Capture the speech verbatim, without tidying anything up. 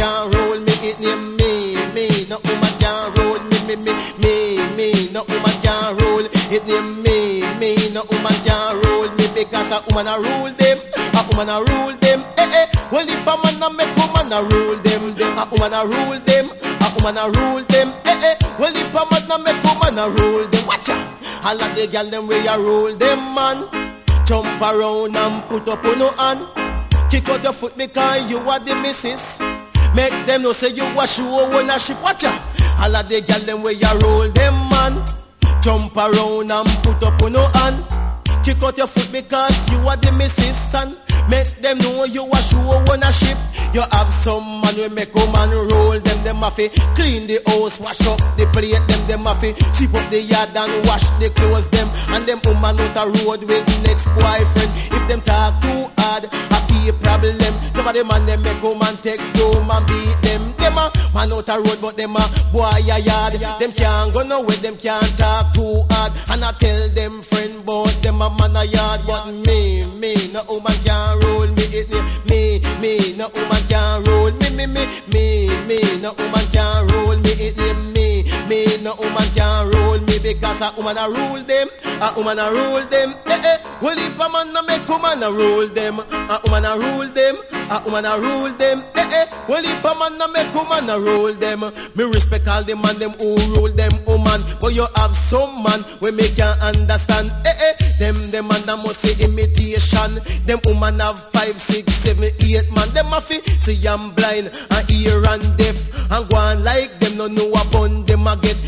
can roll me, it name me, me. No woman can roll me, me, me, me, me. No woman can roll, it name me, me. No woman can roll me because a woman a rule them, a woman a rule them. Eh eh, well if a man a make woman a rule them, them a woman a rule them, a woman a rule them. Eh eh, well if a man a make woman a rule them. Watch out, all of the gyal them way a rule them man. Jump around and put up on no hand. Kick out your foot because you are the missus. Make them know say you a show ownership. Watch out, all of the gyal them way a rule them man. Jump around and put up on no hand. Kick out your foot because you are the missus and make them know you a show ownership. You have some man we make a man roll them. Them have to clean the house, wash up the plate. Them them have to sweep up the yard and wash the clothes them. And them woman out a road with next boyfriend. If them talk too hard, a be a problem. Some of them man them make a man take home and beat them. Them a man out a road but them a boy a yard. Them can't go nowhere, them can't talk too hard. And I tell them friend but them a man a yard. But me, me, no woman can roll me, it me, me, no woman can roll me, me, me, me, me, no woman can roll me, it me, me, no woman can roll me because a woman a rule them, a woman a rule them, eh eh. Well if a man a make woman a rule them, a woman a rule them, a woman a rule them, eh eh. Well if a man a make woman a rule them, me respect all the man them who rule them woman, but you have some man we make you understand, eh eh. Them them man that must say imitation, them woman have five, six, seven, eight man, them a fi say I'm blind and ear and deaf and go on like them no know a bun them a get.